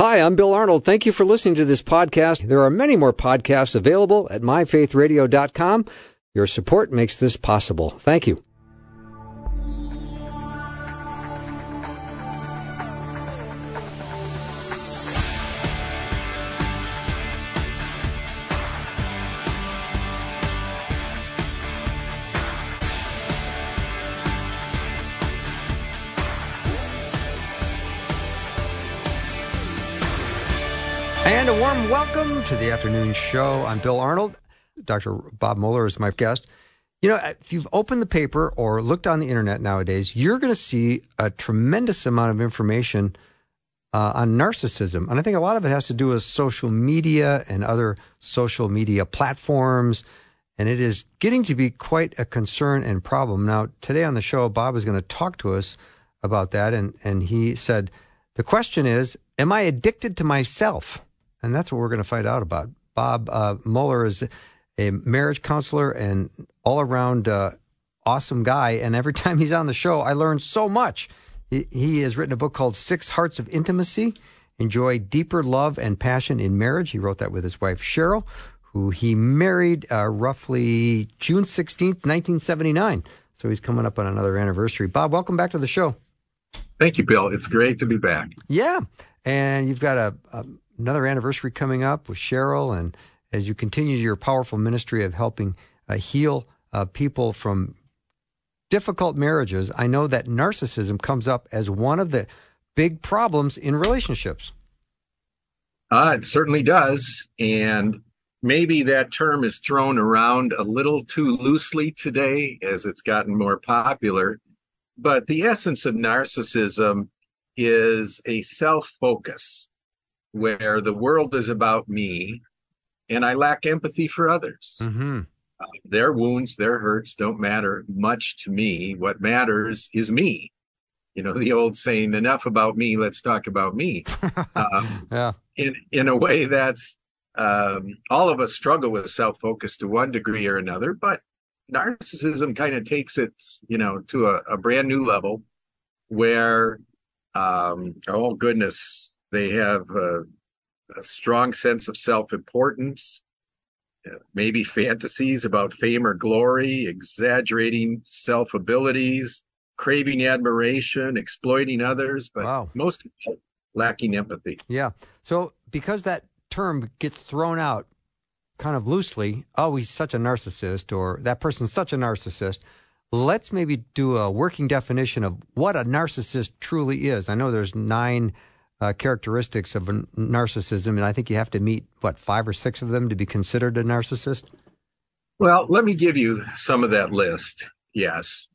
Hi, I'm Bill Arnold. Thank you for listening to this podcast. There are many more podcasts available at myfaithradio.com. Your support makes this possible. Thank you. And a warm welcome to the afternoon show. I'm Bill Arnold. Dr. Bob Moeller is my guest. You know, if you've opened the paper or looked on the internet nowadays, you're going to see a tremendous amount of information on narcissism. And I think a lot of it has to do with social media and other social media platforms. And it is getting to be quite a concern and problem. Now, today on the show, Bob is going to talk to us about that. And he said, the question is, am I addicted to myself? And that's what we're going to find out about. Bob Moeller is a marriage counselor and all-around awesome guy. And every time he's on the show, I learn so much. He has written a book called 6 Hearts of Intimacy, Enjoy Deeper Love and Passion in Marriage. He wrote that with his wife, Cheryl, who he married roughly June 16th, 1979. So he's coming up on another anniversary. Bob, welcome back to the show. Thank you, Bill. It's great to be back. Yeah. And you've got another anniversary coming up with Cheryl. And as you continue your powerful ministry of helping heal people from difficult marriages, I know that narcissism comes up as one of the big problems in relationships. It certainly does. And maybe that term is thrown around a little too loosely today as it's gotten more popular. But the essence of narcissism is a self-focus where the world is about me and I lack empathy for others. Mm-hmm. Their wounds, their hurts don't matter much to me. What matters is me. You know, the old saying, enough about me, let's talk about me. Yeah. In a way, that's all of us struggle with self-focus to one degree or another, but narcissism kind of takes it, you know, to a brand new level where, oh goodness, they have a strong sense of self-importance, maybe fantasies about fame or glory, exaggerating self-abilities, craving admiration, exploiting others, but most people lacking empathy. Yeah. So because that term gets thrown out kind of loosely, oh, he's such a narcissist, or that person's such a narcissist, let's maybe do a working definition of what a narcissist truly is. I know there's 9 characteristics of narcissism, and I think you have to meet, 5 or 6 of them to be considered a narcissist? Well, let me give you some of that list. Yes.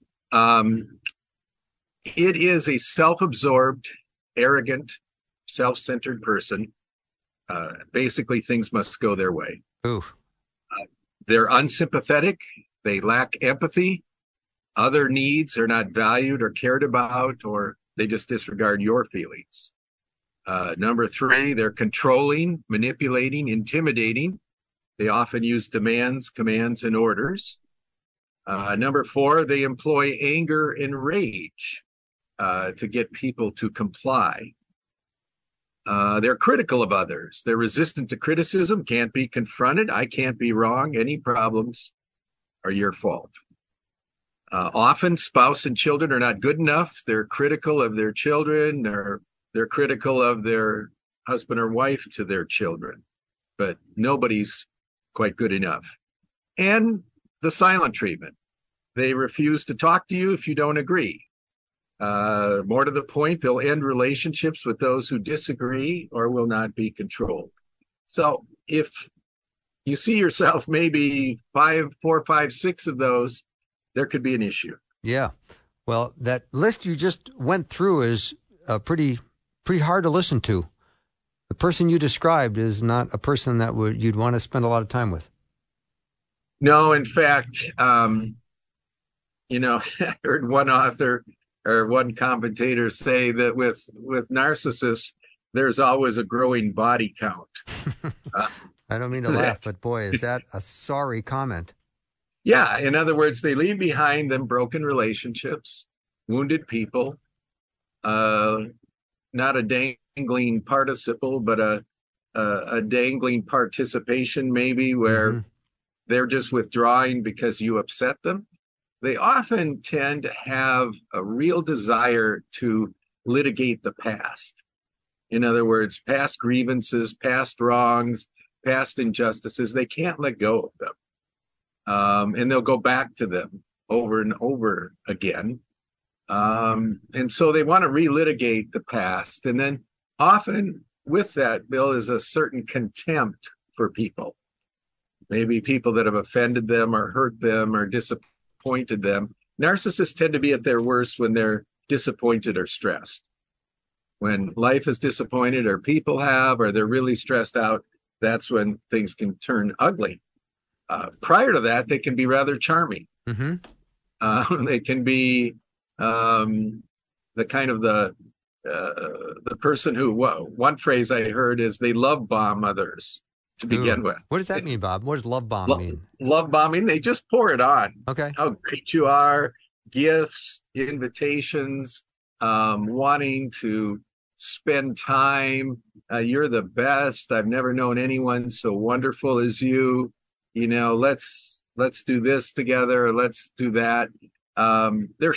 It is a self-absorbed, arrogant, self-centered person. Basically, things must go their way. Ooh. They're unsympathetic. They lack empathy. Other needs are not valued or cared about, or they just disregard your feelings. Number 3, they're controlling, manipulating, intimidating. They often use demands, commands, and orders. Number 4, they employ anger and rage to get people to comply. They're critical of others. They're resistant to criticism, can't be confronted. I can't be wrong. Any problems are your fault. Often spouse and children are not good enough. They're critical of their children. They're critical of their husband or wife to their children, but nobody's quite good enough. And the silent treatment. They refuse to talk to you if you don't agree. More to the point, they'll end relationships with those who disagree or will not be controlled. So if you see yourself maybe 4, 5, 6 of those, there could be an issue. Yeah. Well, that list you just went through is pretty hard to listen to. The person you described is not a person that you'd want to spend a lot of time with. No, in fact, I heard one author or one commentator say that with narcissists, there's always a growing body count. I don't mean to laugh, but boy, is that a sorry comment. Yeah. In other words, they leave behind them broken relationships, wounded people, not a dang dangling participle, but a dangling participation, maybe, where Mm-hmm. they're just withdrawing because you upset them. They often tend to have a real desire to litigate the past. In other words, past grievances, past wrongs, past injustices. They can't let go of them. And they'll go back to them over and over again. And so they want to relitigate the past. And then often with that, Bill, is a certain contempt for people. Maybe people that have offended them or hurt them or disappointed them. Narcissists tend to be at their worst when they're disappointed or stressed. When life is disappointed or people have, or they're really stressed out, that's when things can turn ugly. Prior to that, they can be rather charming. Mm-hmm. They can be the kind of the person who, one phrase I heard is they love bomb others to begin with. What does that mean, Bob? What does love bomb mean? Love bombing, they just pour it on. Okay. How great you are, gifts, invitations, wanting to spend time. You're the best. I've never known anyone so wonderful as you. You know, let's do this together. Let's do that. They'll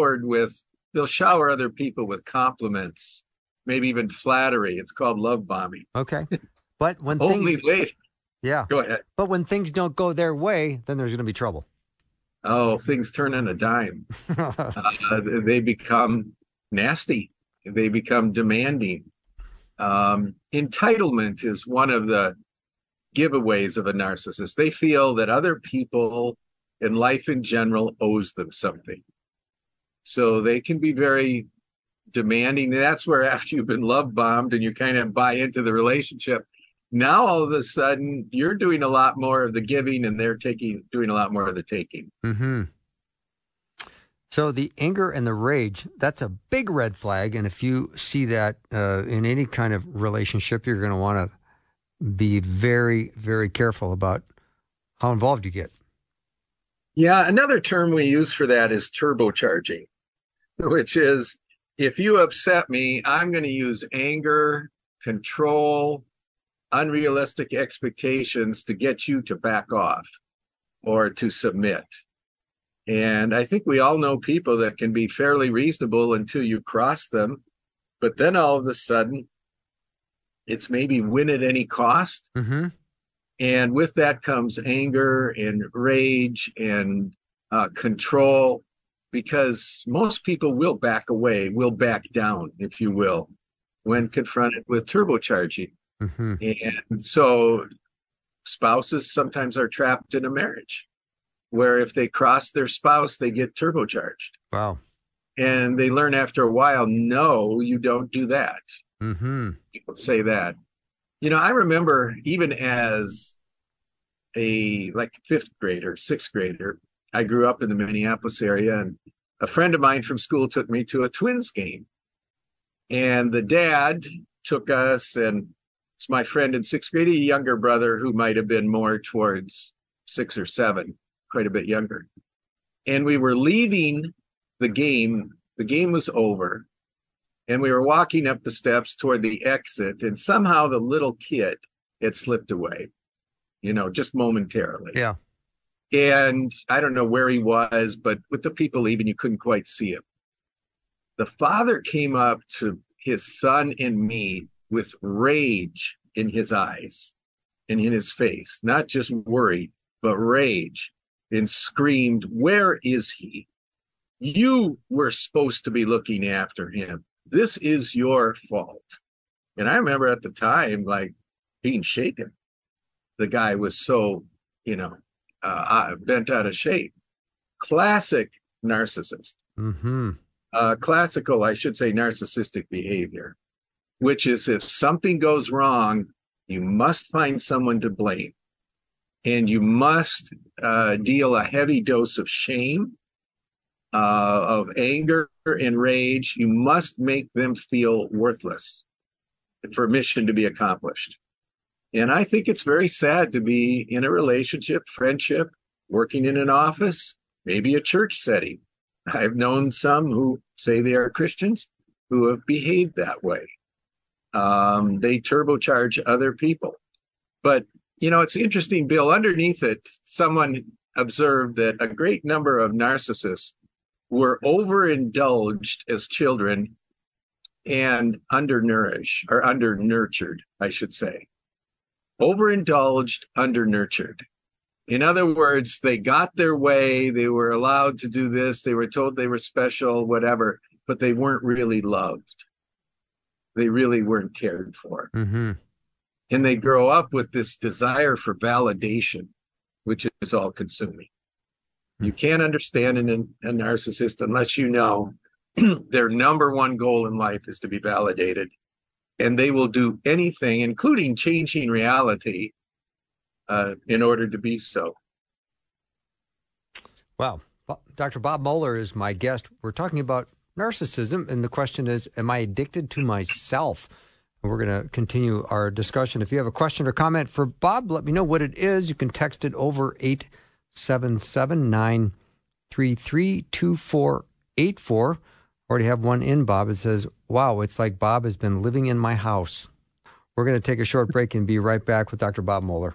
shower other people with compliments, maybe even flattery. It's called love bombing. Okay. But when Yeah, go ahead. But when things don't go their way, then there's going to be trouble. Oh, things turn on a dime. They become nasty. They become demanding. Entitlement is one of the giveaways of a narcissist. They feel that other people and life in general owes them something. So they can be very demanding. That's where after you've been love bombed and you kind of buy into the relationship, now all of a sudden you're doing a lot more of the giving and they're doing a lot more of the taking. Mm-hmm. So the anger and the rage, that's a big red flag. And if you see that in any kind of relationship, you're going to want to be very, very careful about how involved you get. Yeah, another term we use for that is turbocharging, which is if you upset me, I'm going to use anger, control, unrealistic expectations to get you to back off or to submit. And I think we all know people that can be fairly reasonable until you cross them. But then all of a sudden, it's maybe win at any cost. Mm-hmm. And with that comes anger and rage and control, because most people will back away, will back down, if you will, when confronted with turbocharging. Mm-hmm. And so spouses sometimes are trapped in a marriage where if they cross their spouse, they get turbocharged. Wow. And they learn after a while, no, you don't do that. Mm-hmm. People say that. You know, I remember even as a fifth grader, sixth grader, I grew up in the Minneapolis area, and a friend of mine from school took me to a Twins game. And the dad took us, and it's my friend in sixth grade, a younger brother who might have been more towards 6 or 7, quite a bit younger. And we were leaving the game. The game was over. And we were walking up the steps toward the exit, and somehow the little kid had slipped away, just momentarily. Yeah. And I don't know where he was, but with the people leaving, you couldn't quite see him. The father came up to his son and me with rage in his eyes and in his face, not just worry, but rage, and screamed, "Where is he? You were supposed to be looking after him. This is your fault." And I remember at the time, being shaken. The guy was so, bent out of shape. Classic narcissist. Mm-hmm. Classical, I should say, narcissistic behavior, which is if something goes wrong, you must find someone to blame. And you must deal a heavy dose of shame, of anger and rage. You must make them feel worthless for mission to be accomplished. And I think it's very sad to be in a relationship, friendship, working in an office, maybe a church setting. I've known some who say they are Christians who have behaved that way. They turbocharge other people. But, it's interesting, Bill, underneath it, someone observed that a great number of narcissists were overindulged as children and undernourished, or undernurtured, I should say. Overindulged, undernurtured. In other words, they got their way, they were allowed to do this, they were told they were special, whatever, but they weren't really loved. They really weren't cared for. Mm-hmm. And they grow up with this desire for validation, which is all consuming. You can't understand a narcissist unless you know their number one goal in life is to be validated. And they will do anything, including changing reality, in order to be so. Wow. Dr. Bob Moeller is my guest. We're talking about narcissism, and the question is, am I addicted to myself? And we're going to continue our discussion. If you have a question or comment for Bob, let me know what it is. You can text it over 877-933-2484. Already have one in, Bob. It says, wow, it's like Bob has been living in my house. We're going to take a short break and be right back with Dr. Bob Moeller.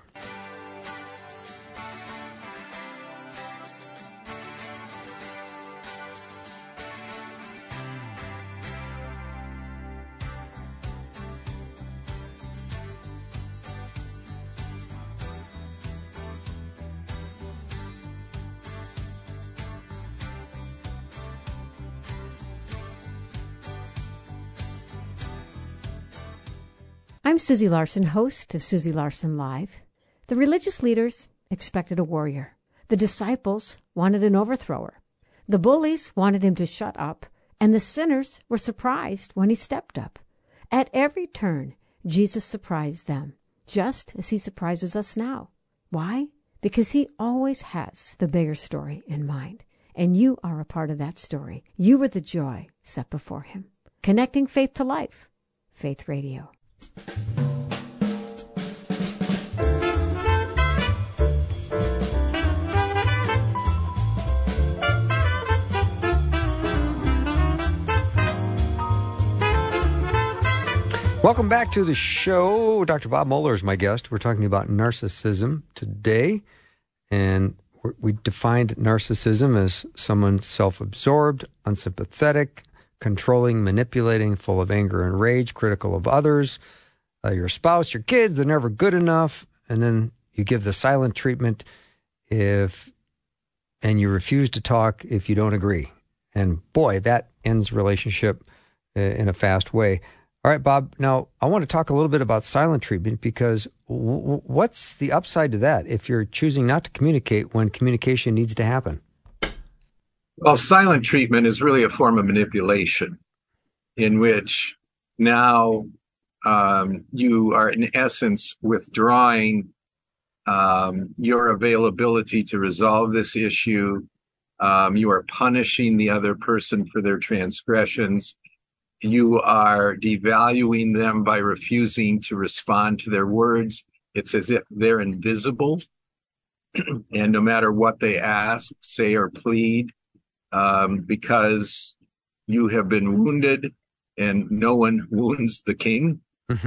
I'm Susie Larson, host of Susie Larson Live. The religious leaders expected a warrior. The disciples wanted an overthrower. The bullies wanted him to shut up, and the sinners were surprised when he stepped up. At every turn, Jesus surprised them, just as he surprises us now. Why? Because he always has the bigger story in mind, and you are a part of that story. You were the joy set before him. Connecting faith to life. Faith Radio. Welcome back to the show. Dr. Bob Moeller is my guest. We're talking about narcissism today, and we defined narcissism as someone self-absorbed, unsympathetic, controlling, manipulating, full of anger and rage, critical of others, your spouse, your kids, they're never good enough, and then you give the silent treatment and you refuse to talk if you don't agree. And boy, that ends relationship in a fast way. All right, Bob, now I want to talk a little bit about silent treatment, because what's the upside to that if you're choosing not to communicate when communication needs to happen? Well, silent treatment is really a form of manipulation in which now you are, in essence, withdrawing your availability to resolve this issue. You are punishing the other person for their transgressions. You are devaluing them by refusing to respond to their words. It's as if they're invisible. And no matter what they ask, say, or plead, because you have been wounded and no one wounds the king,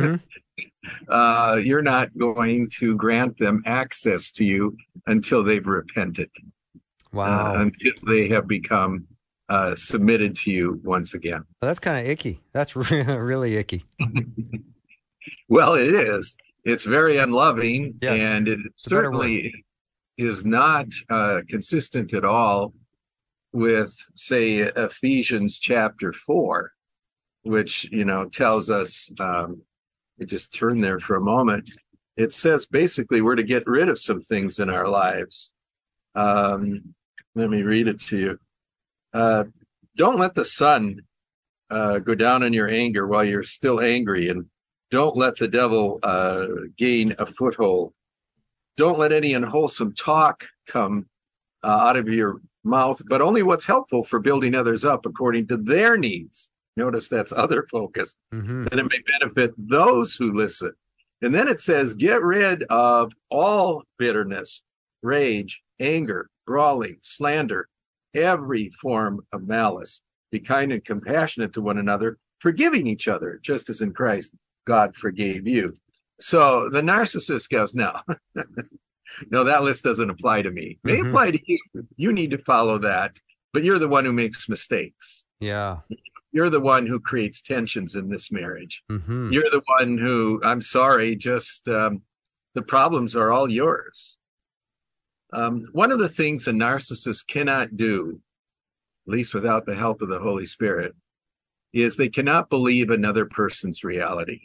you're not going to grant them access to you until they've repented. Wow. Until they have become submitted to you once again. Well, that's kind of icky. That's really icky. Well, it is. It's very unloving, yes, and it certainly is not consistent at all with, say, Ephesians chapter 4, which, tells us, we just turn there for a moment. It says basically we're to get rid of some things in our lives. Let me read it to you. Don't let the sun go down in your anger while you're still angry, and don't let the devil gain a foothold. Don't let any unwholesome talk come out of your mouth, but only what's helpful for building others up according to their needs. Notice that's other focus. And it may benefit those who listen. And then it says, get rid of all bitterness, rage, anger, brawling, slander, every form of malice. Be kind and compassionate to one another, forgiving each other, just as in Christ God forgave you. So the narcissist goes, no, no, that list doesn't apply to me. It may apply to you. You need to follow that, but you're the one who makes mistakes. Yeah. You're the one who creates tensions in this marriage. Mm-hmm. You're the one who, I'm sorry, just the problems are all yours. One of the things a narcissist cannot do, at least without the help of the Holy Spirit, is they cannot believe another person's reality.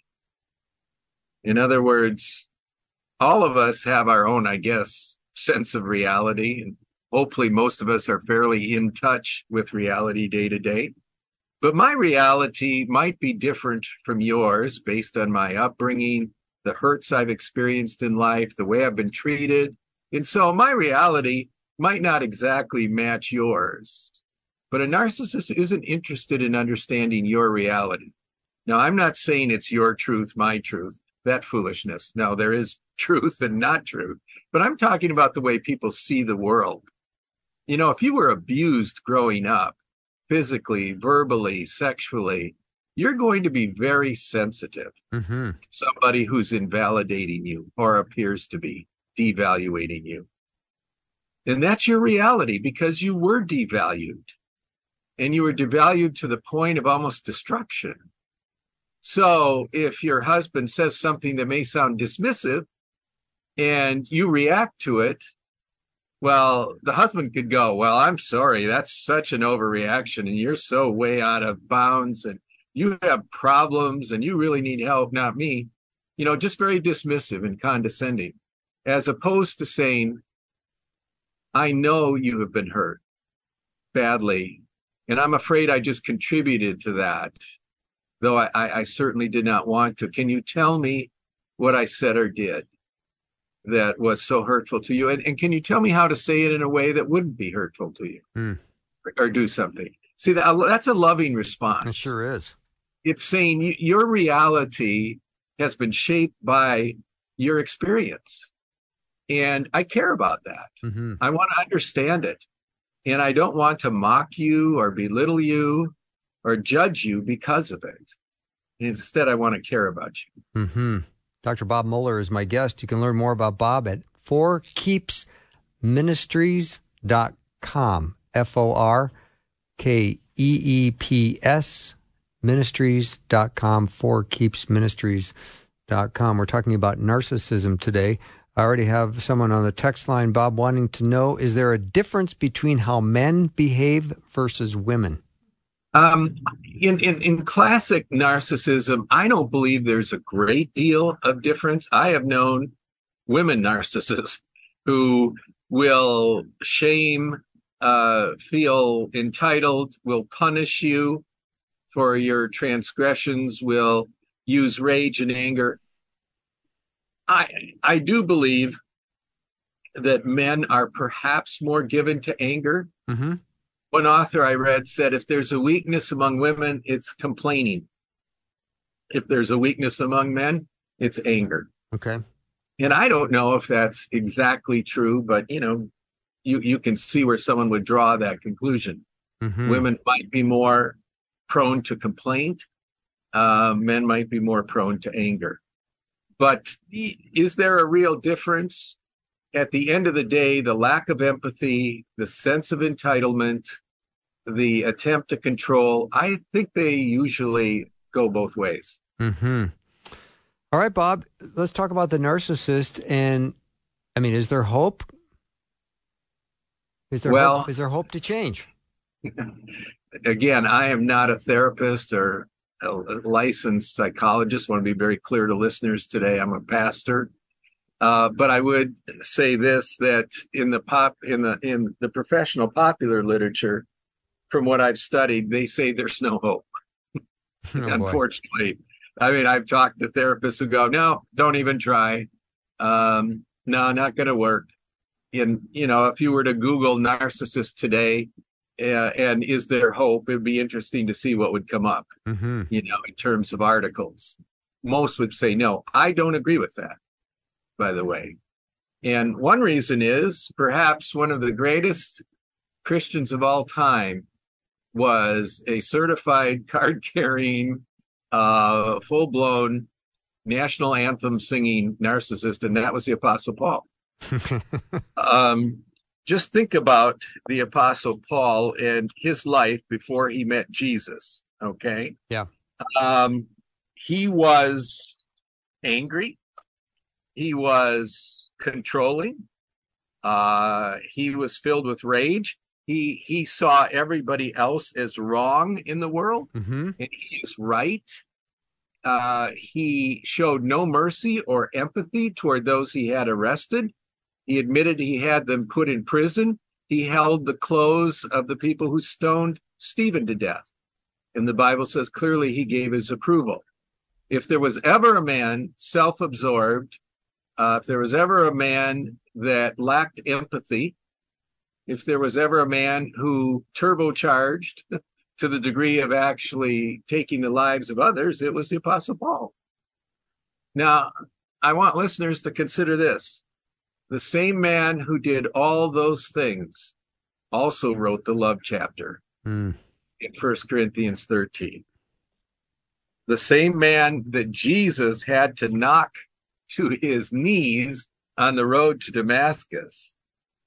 In other words, all of us have our own, I guess, sense of reality. And hopefully most of us are fairly in touch with reality day to day. But my reality might be different from yours based on my upbringing, the hurts I've experienced in life, the way I've been treated. And so my reality might not exactly match yours. But a narcissist isn't interested in understanding your reality. Now, I'm not saying it's your truth, my truth, that foolishness. No, there is truth and not truth. But I'm talking about the way people see the world. You know, if you were abused growing up, physically, verbally, sexually, you're going to be very sensitive to somebody who's invalidating you or appears to be devaluating you. And that's your reality because you were devalued. And you were devalued to the point of almost destruction. So if your husband says something that may sound dismissive and you react to it, well, the husband could go, well, I'm sorry, that's such an overreaction and you're so way out of bounds and you have problems and you really need help, not me. You know, just very dismissive and condescending, as opposed to saying, I know you have been hurt badly. And I'm afraid I just contributed to that, though I certainly did not want to. Can you tell me what I said or did that was so hurtful to you? And can you tell me how to say it in a way that wouldn't be hurtful to you or do something? See, that's a loving response. It sure is. It's saying your reality has been shaped by your experience. And I care about that. I want to understand it. And I don't want to mock you or belittle you or judge you because of it. Instead, I want to care about you. Dr. Bob Moeller is my guest. You can learn more about Bob at forkeepsministries.com. FORKEEPS ministries.com. forkeepsministries.com. We're talking about narcissism today. I already have someone on the text line, Bob, wanting to know, is there a difference between how men behave versus women? In classic narcissism, I don't believe there's a great deal of difference. I have known women narcissists who will shame, feel entitled, will punish you for your transgressions, will use rage and anger. I do believe that men are perhaps more given to anger. One author I read said, if there's a weakness among women, it's complaining. If there's a weakness among men, it's anger. Okay. And I don't know if that's exactly true, but you can see where someone would draw that conclusion. Women might be more prone to complaint. Men might be more prone to anger. But is there a real difference? At the end of the day, the lack of empathy, the sense of entitlement, the attempt to control, I think they usually go both ways. All right, Bob, let's talk about the narcissist. And, I mean, is there hope? Is there hope to change? Again, I am not a therapist or a licensed psychologist. I want to be very clear to listeners today. I'm a pastor. But I would say this, that in the professional popular literature, from what I've studied, they say there's no hope. Unfortunately. I mean, I've talked to therapists who go, no, don't even try. No, not going to work. And, if you were to Google narcissist today, and is there hope, it'd be interesting to see what would come up, in terms of articles. Most would say no. I don't agree with that, by the way. And one reason is perhaps one of the greatest Christians of all time was a certified card-carrying, full-blown national anthem singing narcissist, and that was the Apostle Paul. Just think about the Apostle Paul and his life before he met Jesus. Okay. Yeah. He was angry. He was controlling. He was filled with rage. He saw everybody else as wrong in the world, Mm-hmm. and he is right. He showed no mercy or empathy toward those he had arrested. He admitted he had them put in prison. He held the clothes of the people who stoned Stephen to death. And the Bible says clearly he gave his approval. If there was ever a man self-absorbed, if there was ever a man that lacked empathy, if there was ever a man who turbocharged to the degree of actually taking the lives of others, it was the Apostle Paul. Now, I want listeners to consider this. The same man who did all those things also wrote the love chapter in 1 Corinthians 13. The same man that Jesus had to knock to his knees on the road to Damascus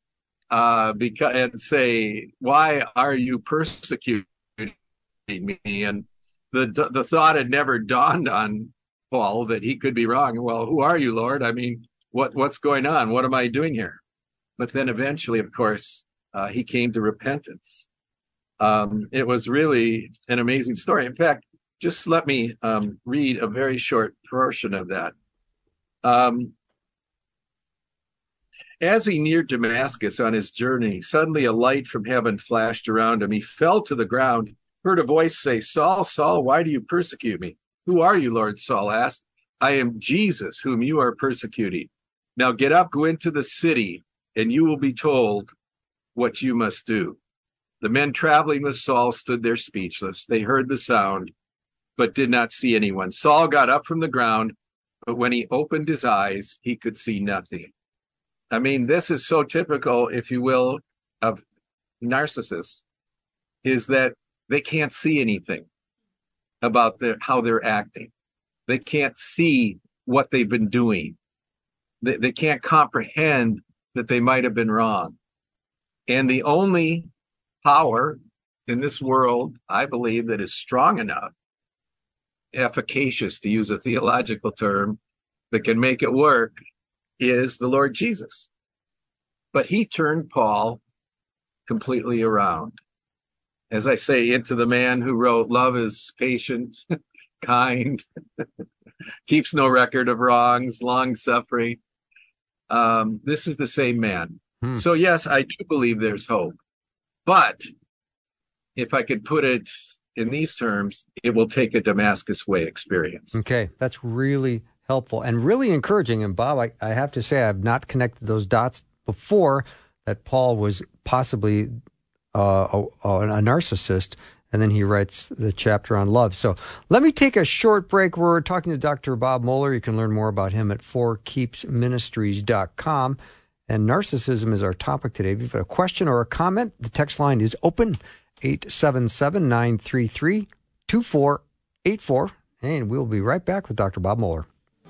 and say, "Why are you persecuting me?" And the thought had never dawned on Paul that he could be wrong. Well, who are you, Lord? I mean, what's going on? What am I doing here? But then eventually, of course, he came to repentance. It was really an amazing story. In fact, just let me read a very short portion of that. As he neared Damascus on his journey, suddenly a light from heaven flashed around him. He fell to the ground, heard a voice say, "Saul, Saul, why do you persecute me?" "Who are you, Lord?" Saul asked. "I am Jesus, whom you are persecuting. Now get up, go into the city, and you will be told what you must do." The men traveling with Saul stood there speechless. They heard the sound, but did not see anyone. Saul got up from the ground, but when he opened his eyes, he could see nothing. I mean, this is so typical, if you will, of narcissists, is that they can't see anything about how they're acting. They can't see what they've been doing. They can't comprehend that they might have been wrong. And the only power in this world, I believe, that is strong enough, efficacious, to use a theological term, that can make it work, is the Lord Jesus. But he turned Paul completely around. As I say, into the man who wrote, "Love is patient, kind, keeps no record of wrongs, long-suffering." This is the same man. So yes, I do believe there's hope. But if I could put it in these terms, it will take a Damascus Way experience. Okay, that's really helpful and really encouraging. And Bob, I have to say, I've not connected those dots before, that Paul was possibly a narcissist, and then he writes the chapter on love. So let me take a short break. We're talking to Dr. Bob Moeller. You can learn more about him at forkeepsministries.com. And narcissism is our topic today. If you have a question or a comment, the text line is open, 877-933-2484. And we'll be right back with Dr. Bob Moeller.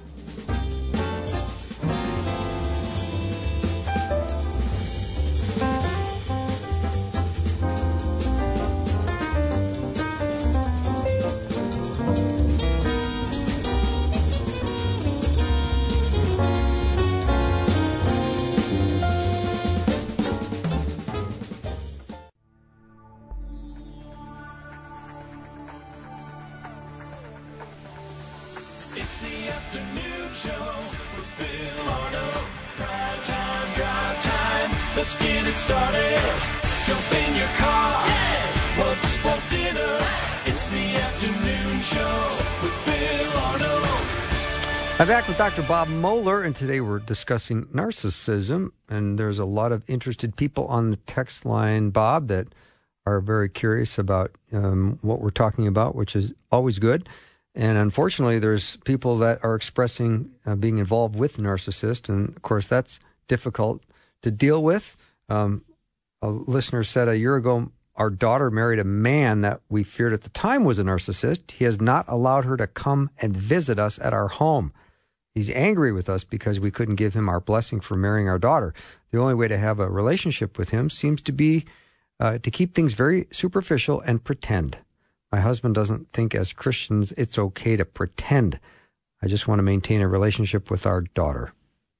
It's the afternoon show with Bill Arnold. Prime time, drive time. Let's get it started. Jump in your car. Yeah. What's for dinner? It's the afternoon show with Bill Arnold. I'm back with Dr. Bob Moeller, and today we're discussing narcissism. And there's a lot of interested people on the text line, Bob, that are very curious about what we're talking about, which is always good. And unfortunately, there's people that are expressing being involved with narcissists, and of course, that's difficult to deal with. A listener said a year ago, our daughter married a man that we feared at the time was a narcissist. He has not allowed her to come and visit us at our home. He's angry with us because we couldn't give him our blessing for marrying our daughter. The only way to have a relationship with him seems to be to keep things very superficial and pretend. My husband doesn't think as Christians it's okay to pretend. I just want to maintain a relationship with our daughter.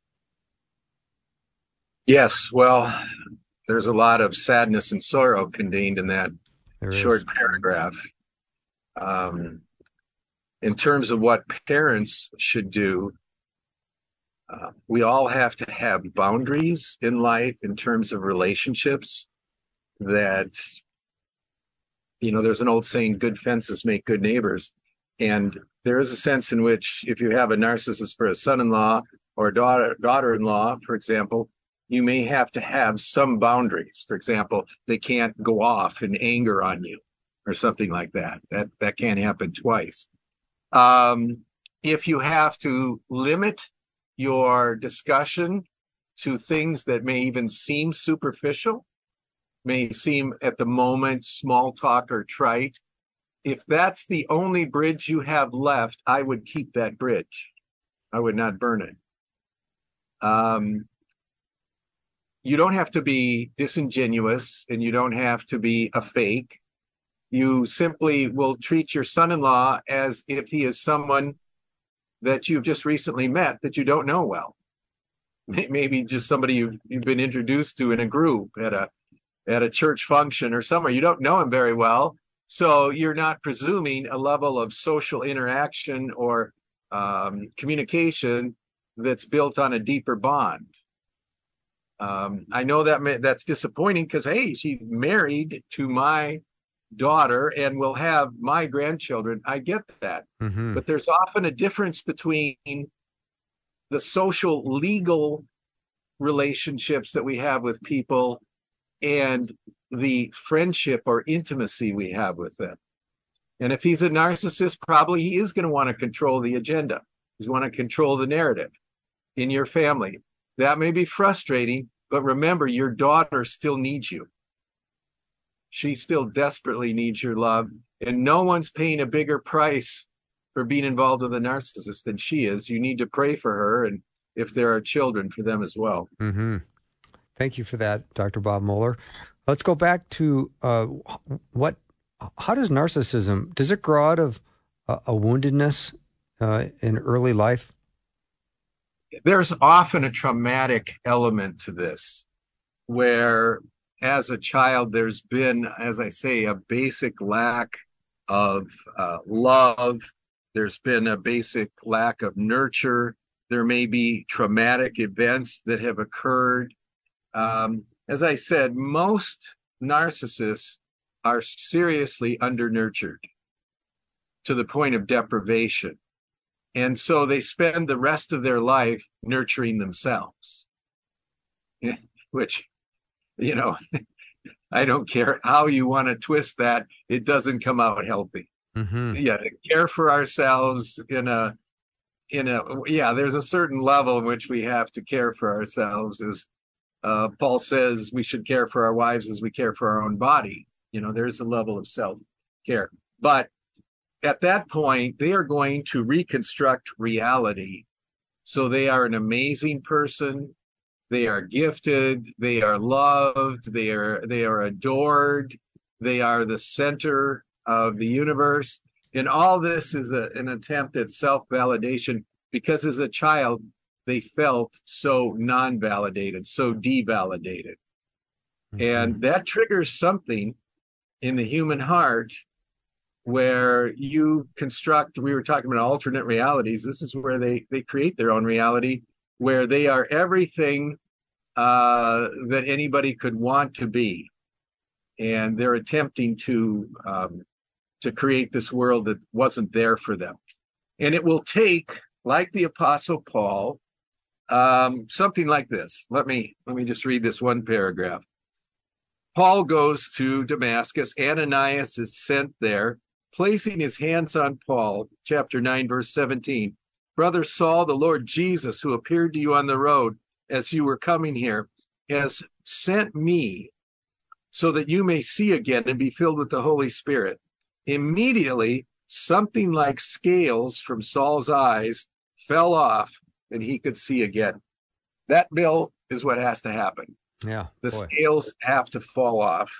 Yes, well, there's a lot of sadness and sorrow contained in that short paragraph. In terms of what parents should do, we all have to have boundaries in life in terms of relationships that, there's an old saying, good fences make good neighbors. And there is a sense in which if you have a narcissist for a son-in-law or a daughter-in-law, for example, you may have to have some boundaries. For example, they can't go off in anger on you or something like that. That can't happen twice. If you have to limit your discussion to things that may even seem superficial, may seem at the moment small talk or trite, if that's the only bridge you have left, I would keep that bridge. I would not burn it. You don't have to be disingenuous and you don't have to be a fake. You simply will treat your son-in-law as if he is someone that you've just recently met that you don't know well. Maybe just somebody you've been introduced to in a group at a church function or somewhere. You don't know him very well, so you're not presuming a level of social interaction or communication that's built on a deeper bond. I know that's disappointing because, hey, she's married to my daughter and will have my grandchildren. I get that. Mm-hmm. But there's often a difference between the social legal relationships that we have with people and the friendship or intimacy we have with them. And if he's a narcissist, probably he is going to want to control the agenda. He's want to control the narrative in your family. That may be frustrating, but remember, your daughter still needs you. She still desperately needs your love, and no one's paying a bigger price for being involved with a narcissist than she is. You need to pray for her, and if there are children, for them as well. Mm-hmm. Thank you for that, Dr. Bob Moeller. Let's go back to how does narcissism, does it grow out of a woundedness in early life? There's often a traumatic element to this, where as a child, there's been, as I say, a basic lack of love. There's been a basic lack of nurture. There may be traumatic events that have occurred. As I said, most narcissists are seriously under-nurtured to the point of deprivation. And so they spend the rest of their life nurturing themselves, which, I don't care how you want to twist that, it doesn't come out healthy. Mm-hmm. Yeah, to care for ourselves there's a certain level in which we have to care for ourselves. As Paul says, we should care for our wives as we care for our own body. There's a level of self-care. But at that point, they are going to reconstruct reality. So they are an amazing person. They are gifted. They are loved. They are adored. They are the center of the universe. And all this is an attempt at self-validation, because as a child, they felt so non-validated, so devalidated. Mm-hmm. And that triggers something in the human heart where you construct, we were talking about alternate realities. This is where they create their own reality, where they are everything that anybody could want to be. And they're attempting to create this world that wasn't there for them. And it will take, like the Apostle Paul, something like this. Let me just read this one paragraph. Paul goes to Damascus. Ananias is sent there, placing his hands on Paul, chapter 9, verse 17. Brother Saul, the Lord Jesus, who appeared to you on the road as you were coming here, has sent me so that you may see again and be filled with the Holy Spirit. Immediately, something like scales from Saul's eyes fell off and he could see again. That, Bill, is what has to happen. Yeah. The boy. scales have to fall off.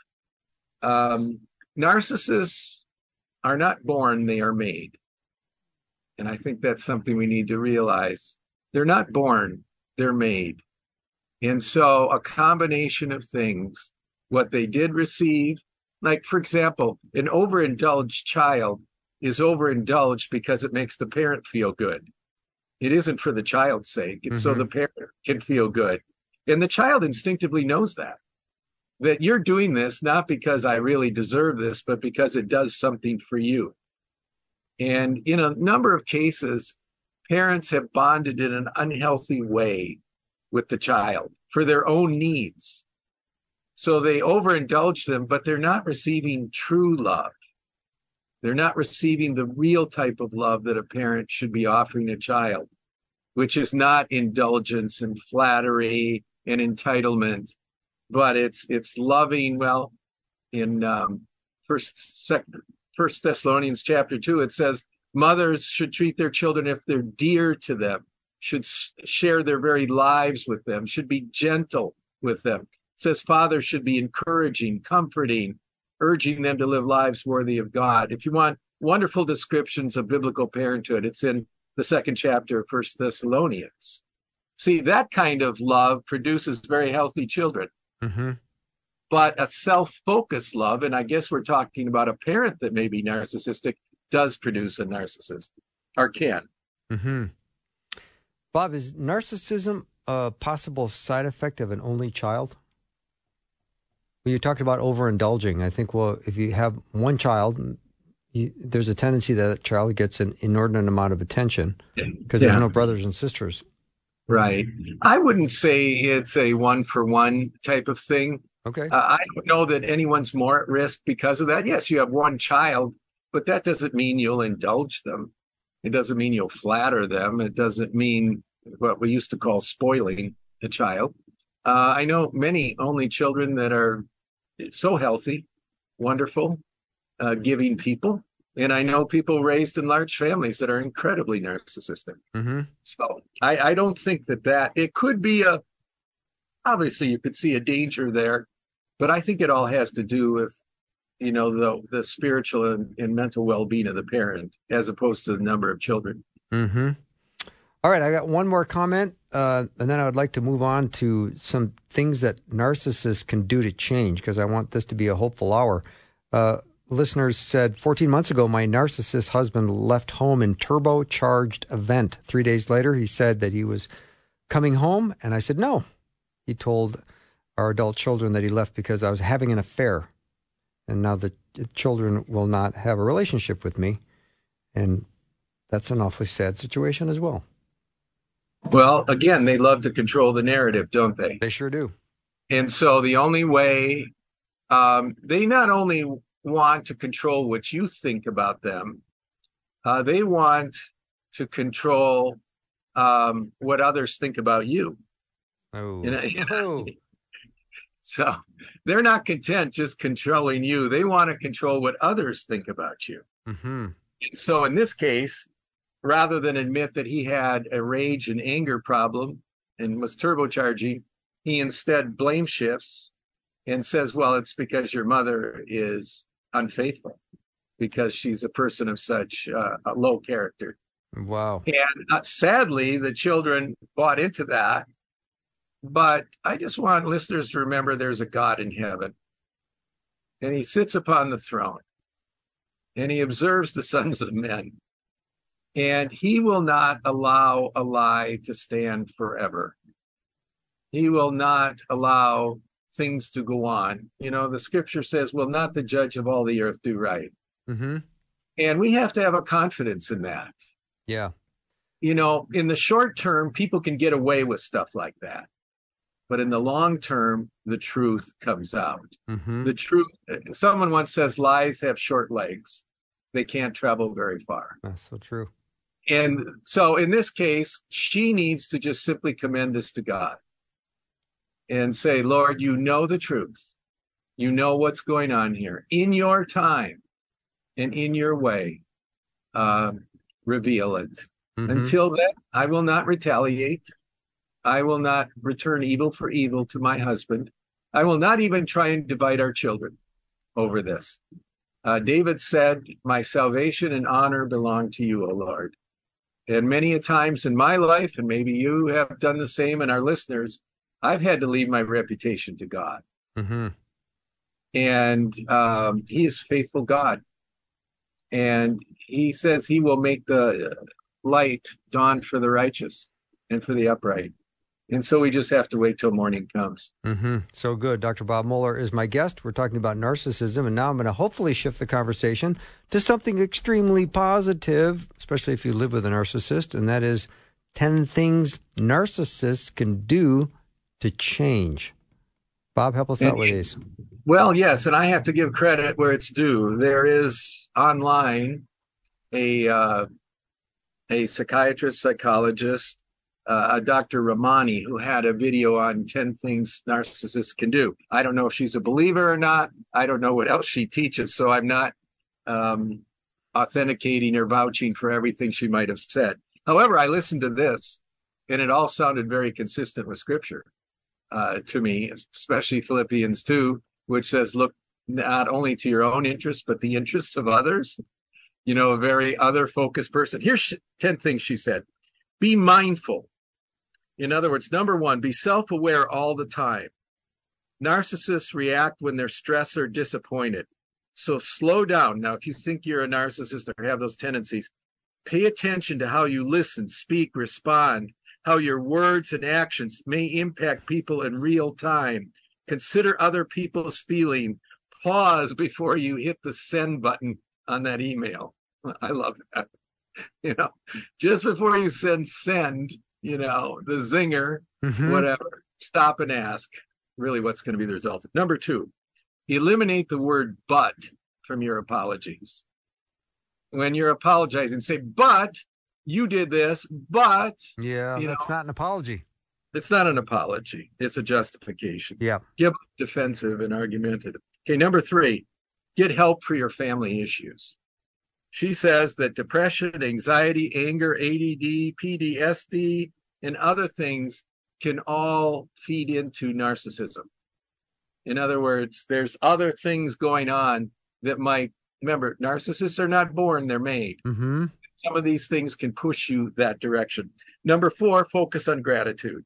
Narcissists are not born, they are made. And I think that's something we need to realize. They're not born, they're made. And so a combination of things, what they did receive, like, for example, an overindulged child is overindulged because it makes the parent feel good. It isn't for the child's sake. It's so the parent can feel good. And the child instinctively knows that you're doing this not because I really deserve this, but because it does something for you. And in a number of cases, parents have bonded in an unhealthy way with the child for their own needs. So they overindulge them, but they're not receiving true love. They're not receiving the real type of love that a parent should be offering a child, which is not indulgence and flattery and entitlement, but it's loving. Well, in First Thessalonians chapter 2, it says mothers should treat their children if they're dear to them, should share their very lives with them, should be gentle with them. It says fathers should be encouraging, comforting, urging them to live lives worthy of God. If you want wonderful descriptions of biblical parenthood, it's in the second chapter of First Thessalonians. See, that kind of love produces very healthy children. But a self-focused love, and I guess we're talking about a parent that may be narcissistic, does produce a narcissist, or can. Bob, is narcissism a possible side effect of an only child? Well, you talked about overindulging. I think, well, if you have one child, there's a tendency that child gets an inordinate amount of attention because there's no brothers and sisters. Right. I wouldn't say it's a one-for-one type of thing. Okay. I don't know that anyone's more at risk because of that. Yes, you have one child, but that doesn't mean you'll indulge them. It doesn't mean you'll flatter them. It doesn't mean what we used to call spoiling a child. I know many only children that are so healthy, wonderful, giving people. And I know people raised in large families that are incredibly narcissistic. So I don't think that it could be obviously you could see a danger there, but I think it all has to do with, the spiritual and mental well-being of the parent as opposed to the number of children. All right, I got one more comment, and then I would like to move on to some things that narcissists can do to change, because I want this to be a hopeful hour. Listeners said, 14 months ago, my narcissist husband left home in turbocharged event. 3 days later, he said that he was coming home, and I said no. He told our adult children that he left because I was having an affair, and now the children will not have a relationship with me, and that's an awfully sad situation as well. Well, again, they love to control the narrative, don't they? They sure do. And so the only way, they not only want to control what you think about them, they want to control what others think about you. So they're not content just controlling you. They want to control what others think about you. So in this case, rather than admit that he had a rage and anger problem and was turbocharging, he instead blame shifts and says, well, it's because your mother is unfaithful, because she's a person of such a low character. Wow. And sadly, the children bought into that. But I just want listeners to remember there's a God in heaven, and he sits upon the throne, and he observes the sons of men, and he will not allow a lie to stand forever. He will not allow things to go on. The scripture says, will not the judge of all the earth do right? And we have to have a confidence in that. Yeah. In the short term, people can get away with stuff like that. But in the long term, the truth comes out. The truth, someone once says, lies have short legs. They can't travel very far. That's so true. And so in this case, she needs to just simply commend this to God and say, Lord, you know the truth. You know what's going on here. In your time and in your way, reveal it. Mm-hmm. Until then, I will not retaliate. I will not return evil for evil to my husband. I will not even try and divide our children over this. David said, my salvation and honor belong to you, O Lord. And many a times in my life, and maybe you have done the same, and our listeners, I've had to leave my reputation to God. Mm-hmm. And he is faithful God. And he says he will make the light dawn for the righteous and for the upright. And so we just have to wait till morning comes. Mm-hmm. So good. Dr. Bob Moeller is my guest. We're talking about narcissism, and now I'm going to hopefully shift the conversation to something extremely positive, especially if you live with a narcissist, and that is 10 things narcissists can do to change. Bob, help us out with these. Well, yes, and I have to give credit where it's due. There is online a psychiatrist, psychologist, Dr. Ramani, who had a video on 10 things narcissists can do. I don't know if she's a believer or not. I don't know what else she teaches, so I'm not authenticating or vouching for everything she might have said. However, I listened to this, and it all sounded very consistent with Scripture to me, especially Philippians 2, which says, look not only to your own interests, but the interests of others. You know, a very other-focused person. Here's 10 things she said. Be mindful. In other words, number one, be self-aware all the time. Narcissists react when they're stressed or disappointed. So slow down. Now, if you think you're a narcissist or have those tendencies, pay attention to how you listen, speak, respond, how your words and actions may impact people in real time. Consider other people's feeling. Pause before you hit the send button on that email. I love that. You know, just before you send, you know, the zinger, whatever, stop and ask really what's going to be the result. Number two, eliminate the word but from your apologies. When you're apologizing, say, but you did this, but. Yeah, that's not an apology. It's not an apology. It's a justification. Yeah. Get defensive and argumentative. Okay, number three, get help for your family issues. She says that depression, anxiety, anger, ADD, PTSD, and other things can all feed into narcissism. In other words, there's other things going on that might, remember, narcissists are not born, they're made. Mm-hmm. Some of these things can push you that direction. Number four, focus on gratitude.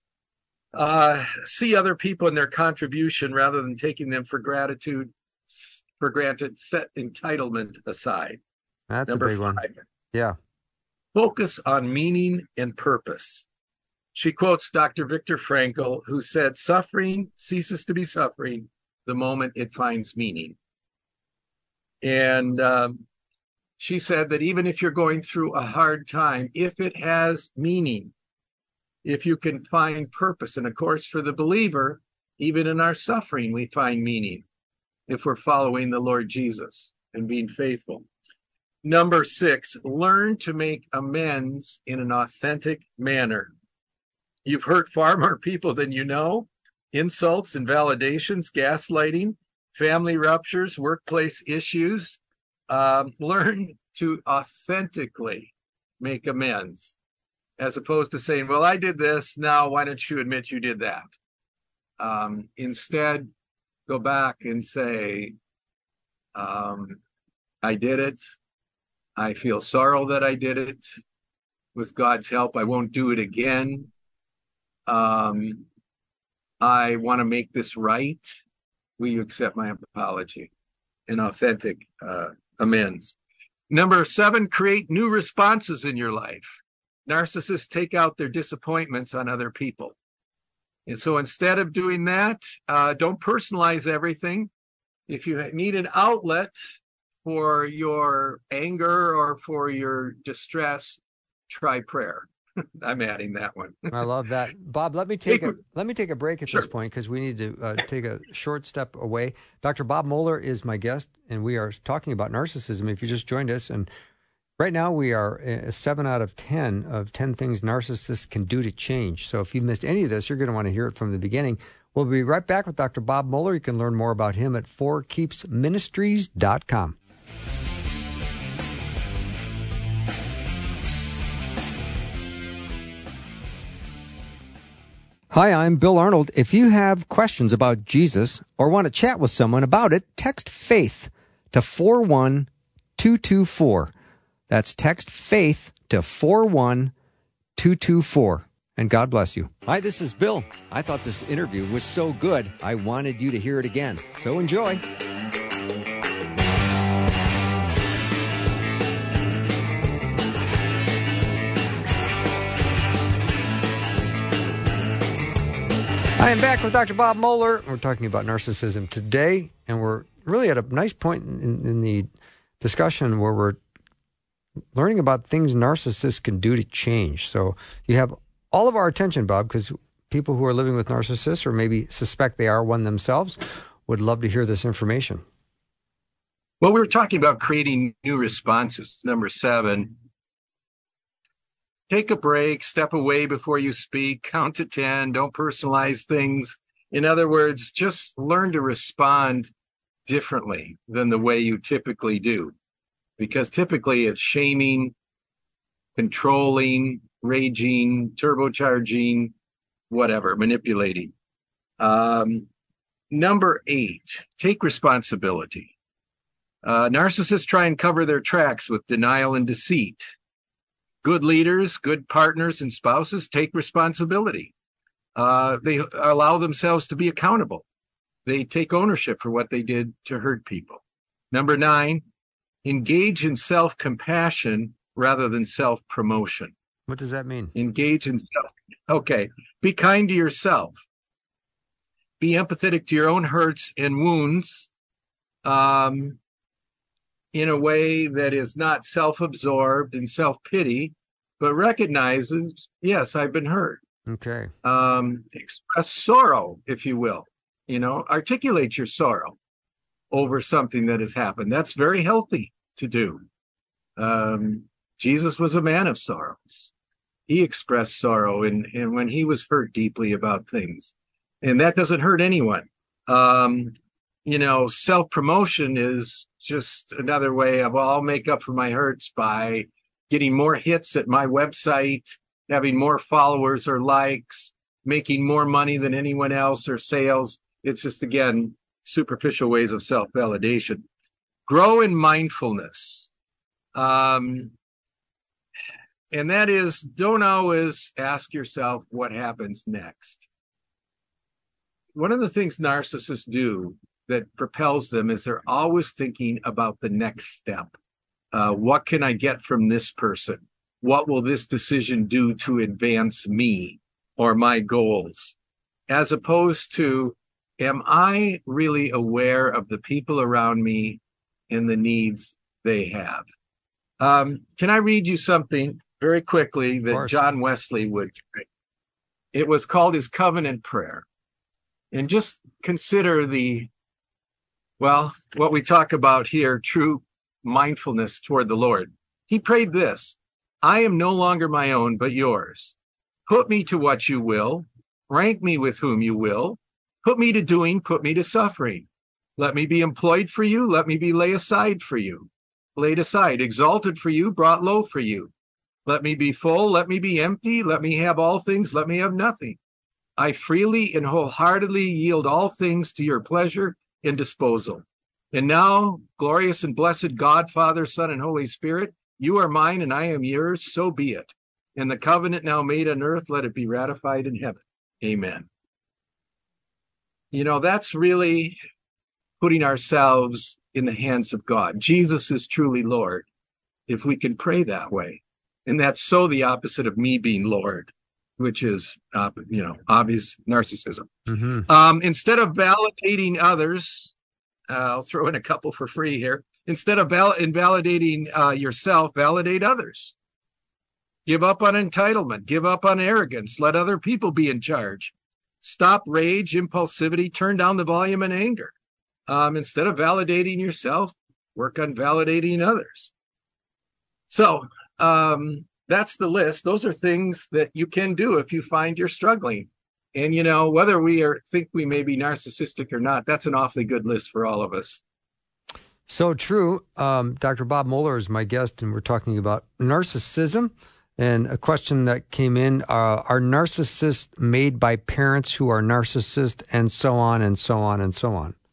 See other people and their contribution rather than taking them for granted. Set entitlement aside. That's Number a big one. five, Yeah. focus on meaning and purpose. She quotes Dr. Viktor Frankl, who said, suffering ceases to be suffering the moment it finds meaning. And she said that even if you're going through a hard time, if it has meaning, if you can find purpose, and of course, for the believer, even in our suffering, we find meaning if we're following the Lord Jesus and being faithful. Number six, learn to make amends in an authentic manner. You've hurt far more people than you know. Insults, invalidations, gaslighting, family ruptures, workplace issues. Learn to authentically make amends, as opposed to saying, well, I did this, now why don't you admit you did that? Instead, go back and say, I did it. I feel sorrow that I did it. With God's help, I won't do it again. I want to make this right. Will you accept my apology? An authentic amends. Number seven, create new responses in your life. Narcissists take out their disappointments on other people. And so instead of doing that, don't personalize everything. If you need an outlet for your anger or for your distress, try prayer. I'm adding that one. I love that. Bob, let me take a break at this point because we need to take a short step away. Dr. Bob Moeller is my guest, and we are talking about narcissism. If you just joined us, and right now we are 7 out of 10 things narcissists can do to change. So if you missed any of this, you're going to want to hear it from the beginning. We'll be right back with Dr. Bob Moeller. You can learn more about him at forkeepsministries.com. Hi, I'm Bill Arnold. If you have questions about Jesus or want to chat with someone about it, text FAITH to 41224. That's text FAITH to 41224. And God bless you. Hi, this is Bill. I thought this interview was so good, I wanted you to hear it again. So enjoy. I am back with Dr. Bob Moeller. We're talking about narcissism today, and we're really at a nice point in the discussion where we're learning about things narcissists can do to change. So you have all of our attention, Bob, because people who are living with narcissists or maybe suspect they are one themselves would love to hear this information. Well, we were talking about creating new responses. Number 7, take a break, step away before you speak, count to 10, don't personalize things. In other words, just learn to respond differently than the way you typically do. Because typically it's shaming, controlling, raging, turbocharging, whatever, manipulating. Number 8, take responsibility. Narcissists try and cover their tracks with denial and deceit. Good leaders, good partners and spouses take responsibility. They allow themselves to be accountable. They take ownership for what they did to hurt people. Number 9, engage in self-compassion rather than self-promotion. What does that mean? Engage in self. Okay. Be kind to yourself. Be empathetic to your own hurts and wounds in a way that is not self-absorbed and self-pity, but recognizes, yes, I've been hurt. Okay. Express sorrow, if you will. Articulate your sorrow over something that has happened. That's very healthy to do. Jesus was a man of sorrows. He expressed sorrow and when he was hurt deeply about things. And that doesn't hurt anyone. Self-promotion is just another way of, well, I'll make up for my hurts by getting more hits at my website, having more followers or likes, making more money than anyone else or sales. It's just, again, superficial ways of self-validation. Grow in mindfulness. And that is, don't always ask yourself what happens next. One of the things narcissists do that propels them is they're always thinking about the next step. What can I get from this person? What will this decision do to advance me or my goals? As opposed to, am I really aware of the people around me and the needs they have? Can I read you something very quickly that John Wesley would write? It was called his covenant prayer. And just consider what we talk about here, true mindfulness toward the Lord. He prayed this: I am no longer my own, but yours. Put me to what you will. Rank me with whom you will. Put me to doing, put me to suffering. Let me be employed for you. Let me be laid aside for you. Laid aside, exalted for you, brought low for you. Let me be full. Let me be empty. Let me have all things. Let me have nothing. I freely and wholeheartedly yield all things to your pleasure and disposal. And now, glorious and blessed God, Father, Son, and Holy Spirit, you are mine and I am yours, so be it. And the covenant now made on earth, let it be ratified in heaven. Amen. That's really putting ourselves in the hands of God. Jesus is truly Lord, if we can pray that way. And that's so the opposite of me being Lord, which is, obvious narcissism. Mm-hmm. Instead of validating others, I'll throw in a couple for free here. Instead of invalidating yourself, validate others. Give up on entitlement. Give up on arrogance. Let other people be in charge. Stop rage, impulsivity. Turn down the volume and anger. Instead of validating yourself, work on validating others. So that's the list. Those are things that you can do if you find you're struggling And, whether think we may be narcissistic or not, that's an awfully good list for all of us. So true. Dr. Bob Moeller is my guest, and we're talking about narcissism. And a question that came in, are narcissists made by parents who are narcissists, and so on and so on and so on?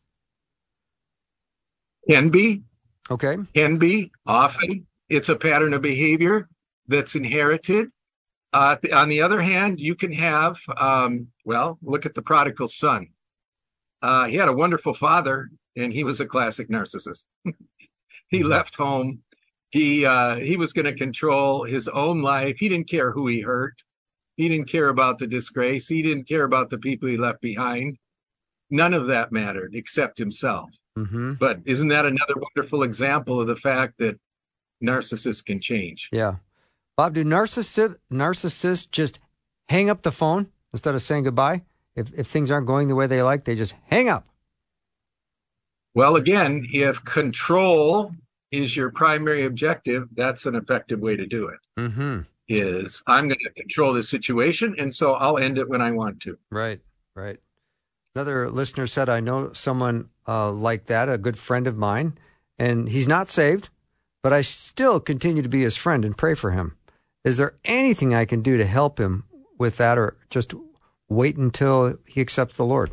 Can be. Okay. Can be. Often. It's a pattern of behavior that's inherited. On the other hand, you can have, look at the prodigal son. He had a wonderful father, and he was a classic narcissist. He left home. He was going to control his own life. He didn't care who he hurt. He didn't care about the disgrace. He didn't care about the people he left behind. None of that mattered except himself. Mm-hmm. But isn't that another wonderful example of the fact that narcissists can change? Yeah. Bob, do narcissists just hang up the phone instead of saying goodbye? If things aren't going the way they like, they just hang up. Well, again, if control is your primary objective, that's an effective way to do it. Mm-hmm. Is I'm going to control the situation, and so I'll end it when I want to. Right. Another listener said, I know someone like that, a good friend of mine, and he's not saved, but I still continue to be his friend and pray for him. Is there anything I can do to help him with that, or just wait until he accepts the Lord?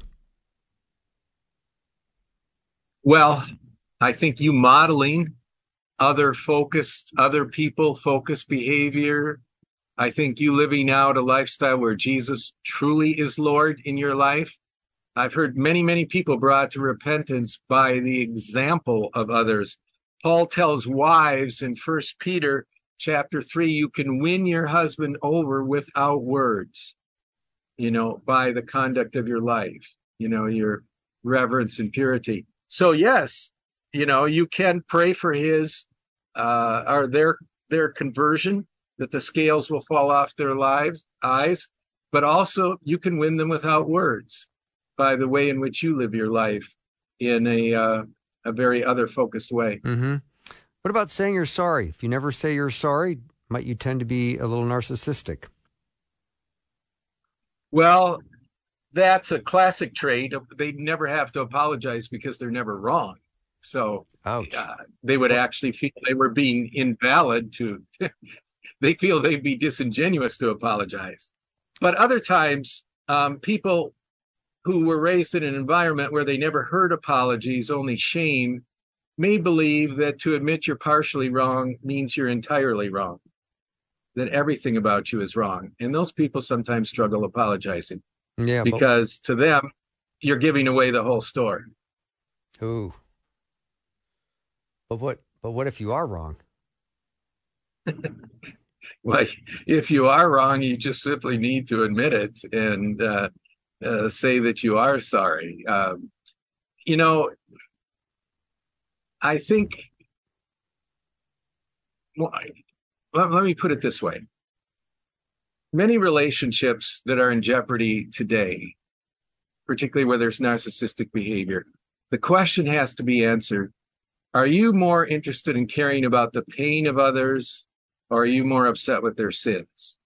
Well, I think you modeling other people focused behavior. I think you living out a lifestyle where Jesus truly is Lord in your life. I've heard many, many people brought to repentance by the example of others. Paul tells wives in 1 Peter chapter 3, you can win your husband over without words, by the conduct of your life, your reverence and purity. So yes, you can pray for his or their conversion, that the scales will fall off their eyes, but also you can win them without words by the way in which you live your life in a very other focused way. Mm-hmm. What about saying you're sorry? If you never say you're sorry, might you tend to be a little narcissistic? Well, that's a classic trait. They never have to apologize because they're never wrong. So they would actually feel they were being invalid they feel they'd be disingenuous to apologize. But other times, people who were raised in an environment where they never heard apologies, only shame, may believe that to admit you're partially wrong means you're entirely wrong, that everything about you is wrong. And those people sometimes struggle apologizing. Yeah, because to them, you're giving away the whole story. Ooh. But what if you are wrong? Well, if you are wrong, you just simply need to admit it and say that you are sorry. I think, let me put it this way. Many relationships that are in jeopardy today, particularly where there's narcissistic behavior, the question has to be answered. Are you more interested in caring about the pain of others, or are you more upset with their sins?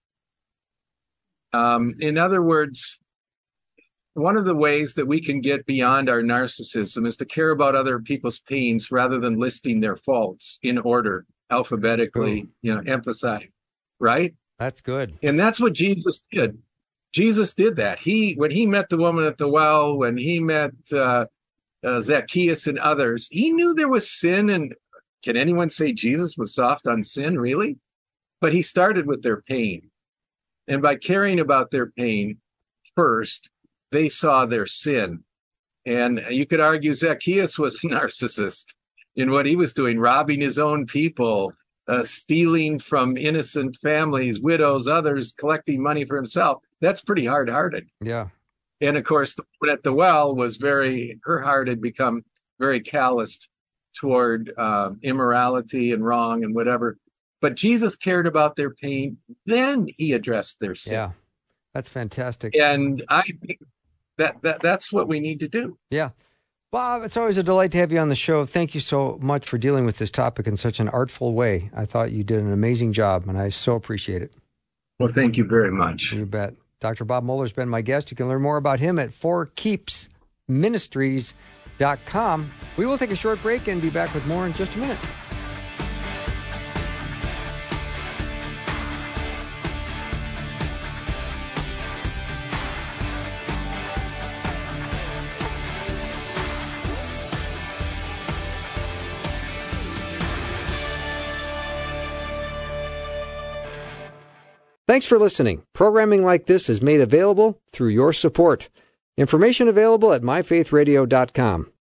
In other words, one of the ways that we can get beyond our narcissism is to care about other people's pains rather than listing their faults in order, alphabetically, emphasize, right? That's good. And that's what Jesus did. Jesus did that. When he met the woman at the well, when he met Zacchaeus and others, he knew there was sin. And can anyone say Jesus was soft on sin, really? But he started with their pain. And by caring about their pain first, they saw their sin. And you could argue Zacchaeus was a narcissist in what he was doing, robbing his own people, stealing from innocent families, widows, others, collecting money for himself. That's pretty hard-hearted. Yeah. And of course, the woman at the well her heart had become very calloused toward immorality and wrong and whatever. But Jesus cared about their pain. Then he addressed their sin. Yeah, that's fantastic. And I think that's what we need to do. Yeah. Bob, it's always a delight to have you on the show. Thank you so much for dealing with this topic in such an artful way. I thought you did an amazing job, and I so appreciate it. Well, thank you very much. You bet. Dr. Bob Moeller's been my guest. You can learn more about him at forkeepsministries.com. We will take a short break and be back with more in just a minute. Thanks for listening. Programming like this is made available through your support. Information available at myfaithradio.com.